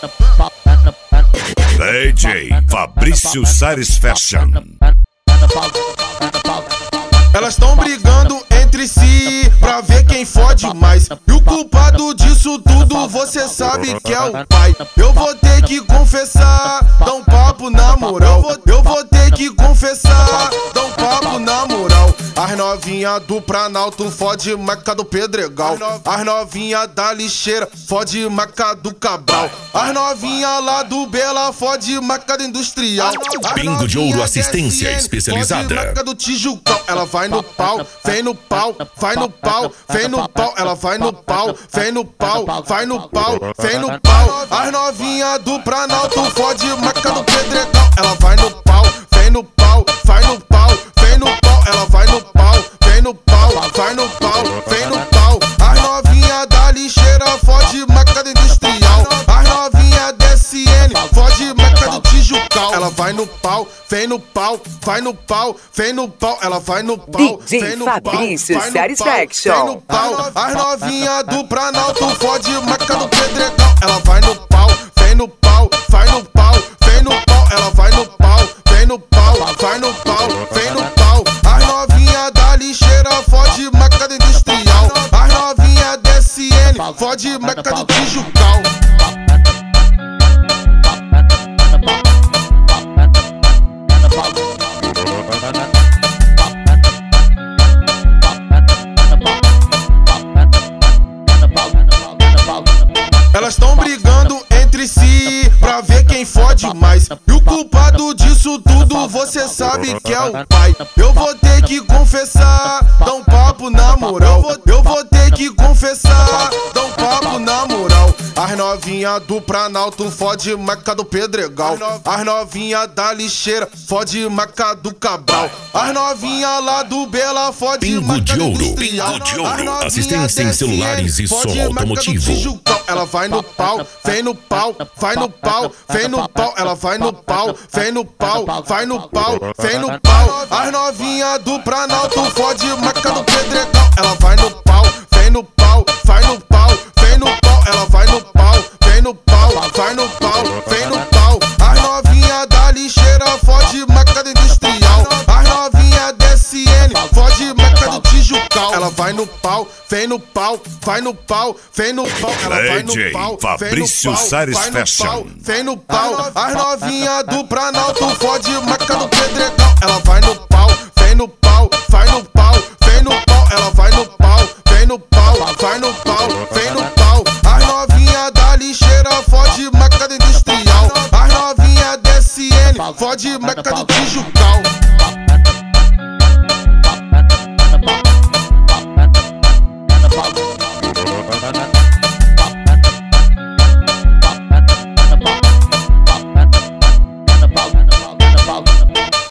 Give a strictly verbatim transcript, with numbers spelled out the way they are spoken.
D J Fabrício Sares Fashion. Elas tão brigando entre si pra ver quem fode mais. E o culpado disso tudo você sabe que é o pai. Eu vou ter que confessar, dá um papo na moral. Eu vou ter que confessar, dá um papo na moral. As novinha do Planalto fode maca do Pedregal. As novinha da lixeira fode maca do Cabral. As novinha lá do Bela fode maca do Industrial. Bingo de Ouro Assistência Especializada. Fode maca do Tijucão. Ela vai no pau, vem no pau, vai no pau, vem no pau. Ela vai no pau, vem no pau, vai no pau, vem no pau. As novinha do Planalto fode maca do Pedregal. Ela vai no pau, vem no pau, vai no pau, vem no pau. Ela vai no pau, vem no pau, vai no pau, vem no pau. As novinha da lixeira fode maca do Industrial. As novinha da S N fode maca do Tijucal. Ela vai no pau, vem no pau, vai no pau, vem no pau. Ela vai no pau, vem no pau, Fabrício vai no Sares pau, vem Fashion. no pau. As novinha do Planalto fode maca do Pedregal. Ela vai no pau, vem no pau, vai no pau, vem no pau. Ela vai no pau, vem no pau, vai no pau, vem no pau. As novinha da lixeira fode maca do Industrial. As novinha da S N fode maca do Tijucal. Elas tão brigando entre si pra ver quem fode mais. E o culpado disso tudo você sabe que é o pai. Eu vou ter que confessar, dá um papo na moral. Eu vou ter que confessar, dá um papo na moral. As novinha do Planalto fode maca do Pedregal. As novinha da lixeira fode maca do Cabral. As novinha lá do Bela fode Bingo maca de do Ouro, Industrial. Bingo de Ouro, As novinha assistência em da S N celulares e fode som maca do automotivo. Tijucal. Ela vai no pau, vem no pau, vai no pau, vem no pau. Ela vai no pau, vem no pau, vai no pau, vem no pau. As novinha do Planalto fode maca do Pedregal. Ela vai no pau, vem no pau, vai no pau, vem no pau. Ela vai no pau, vem no pau, vai no pau, vem no pau. As novinha da lixeira fode maca do Industrial. As novinha da S N fode maca do Tijucal. Ela vai no pau, vem no pau, vai no pau, vem no pau. Ela vai no D J pau, Fabrício vem no pau, Sares vai no Fashion. pau, vem no pau. As novinha do Planalto fode maca do Pedregal. Ela vai no pau, vem no pau, vai no pau, vem no pau. Ela vai no pau, vem no pau, vai no pau, vem no pau. As novinha da lixeira fode maca do Industrial. As novinha da S N fode maca do Tijucal.